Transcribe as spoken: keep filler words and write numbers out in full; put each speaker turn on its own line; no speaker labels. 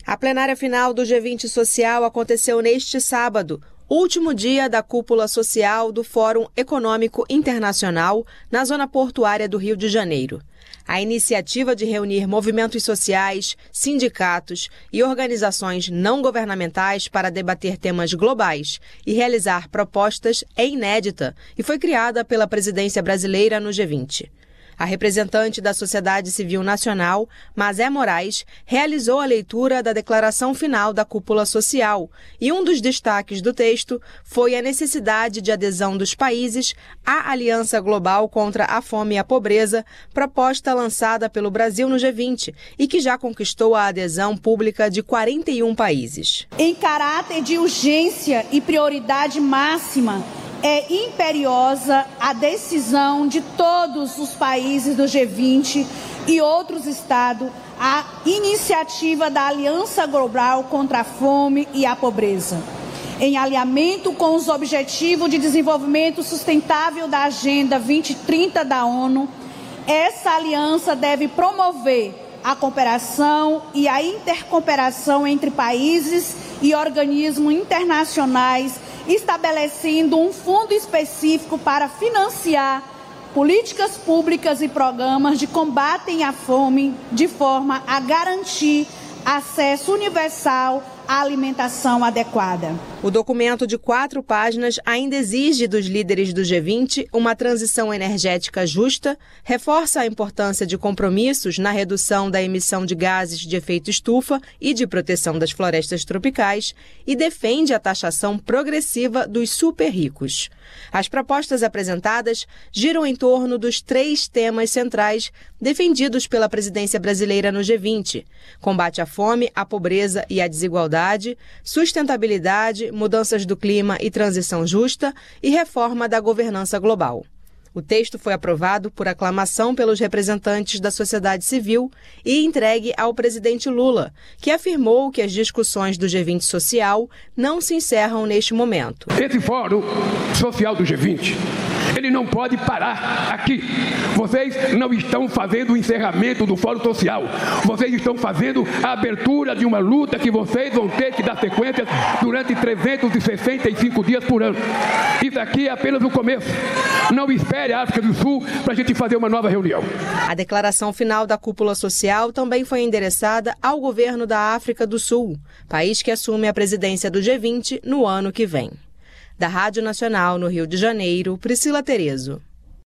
A plenária final do G vinte Social aconteceu neste sábado, último dia da cúpula social do Fórum Econômico Internacional na zona portuária do Rio de Janeiro. A iniciativa de reunir movimentos sociais, sindicatos e organizações não governamentais para debater temas globais e realizar propostas é inédita e foi criada pela presidência brasileira no G vinte. A representante da Sociedade Civil Nacional, Mazé Moraes, realizou a leitura da declaração final da cúpula social e um dos destaques do texto foi a necessidade de adesão dos países à Aliança Global contra a Fome e a Pobreza, proposta lançada pelo Brasil no G vinte e que já conquistou a adesão pública de quarenta e um países.
Em caráter de urgência e prioridade máxima, é imperiosa a decisão de todos os países do G vinte e outros estados a iniciativa da Aliança Global contra a Fome e a Pobreza. Em alinhamento com os Objetivos de Desenvolvimento Sustentável da Agenda vinte trinta da ONU, essa aliança deve promover a cooperação e a intercooperação entre países e organismos internacionais, estabelecendo um fundo específico para financiar políticas públicas e programas de combate à fome, de forma a garantir acesso universal à alimentação adequada.
O documento de quatro páginas ainda exige dos líderes do G vinte uma transição energética justa, reforça a importância de compromissos na redução da emissão de gases de efeito estufa e de proteção das florestas tropicais e defende a taxação progressiva dos super ricos. As propostas apresentadas giram em torno dos três temas centrais defendidos pela presidência brasileira no G vinte: combate à fome, à pobreza e à desigualdade, sustentabilidade, mudanças do clima e transição justa e reforma da governança global. O texto foi aprovado por aclamação pelos representantes da sociedade civil e entregue ao presidente Lula, que afirmou que as discussões do G vinte Social não se encerram neste momento.
Esse fórum social do G vinte, ele não pode parar aqui. Vocês não estão fazendo o encerramento do Fórum Social. Vocês estão fazendo a abertura de uma luta que vocês vão ter que dar sequência durante trezentos e sessenta e cinco dias por ano. Isso aqui é apenas o começo. Não espere a África do Sul para a gente fazer uma nova reunião.
A declaração final da cúpula social também foi endereçada ao governo da África do Sul, país que assume a presidência do G vinte no ano que vem. Da Rádio Nacional no Rio de Janeiro, Priscila Terezo.